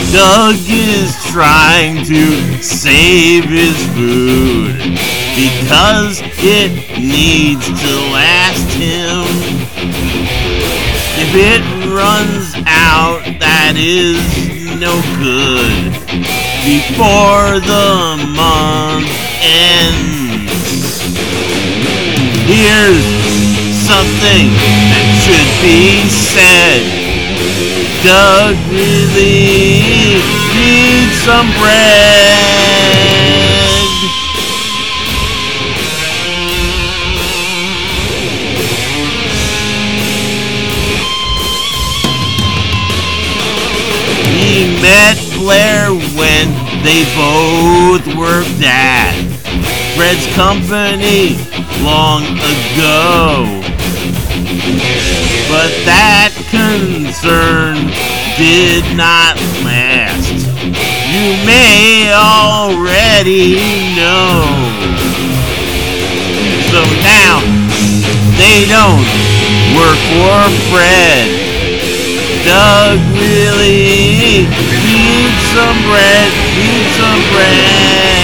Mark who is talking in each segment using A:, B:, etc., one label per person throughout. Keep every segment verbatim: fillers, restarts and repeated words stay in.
A: Doug is trying to save his food because it needs to last him. If it runs out, that is no good before the month ends. Here's something that should be said. Doug really needs some bread. He met Blair when they both worked at Fred's company long ago. But that concern did not last. You may already know. So now they don't work for Fred. Doug really needs some bread, needs some bread.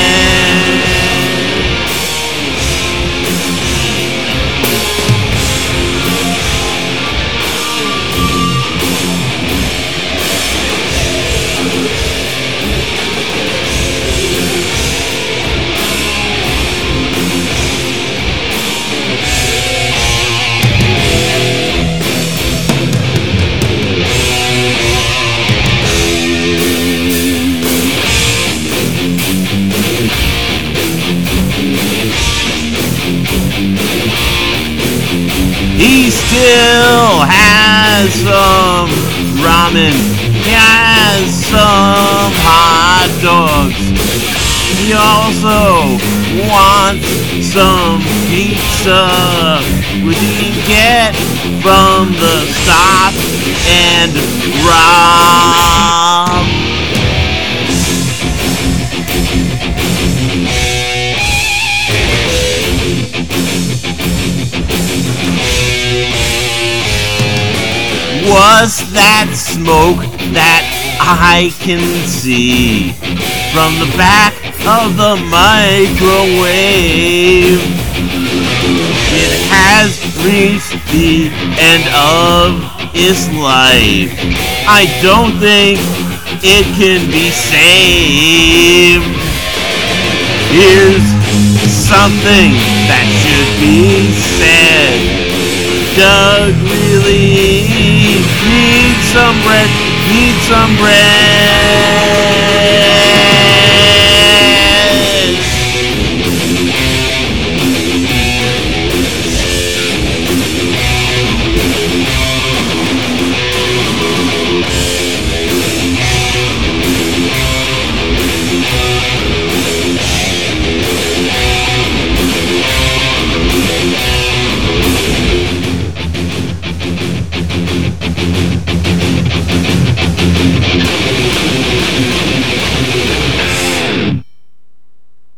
A: He still has some ramen, he has some hot dogs. He also wants some pizza, which he can get from the Stop and Rob. Was that smoke that I can see from the back of the microwave? It has reached the end of its life. I don't think it can be saved. Here's something that should be said. Doug really needs some bread, needs some bread.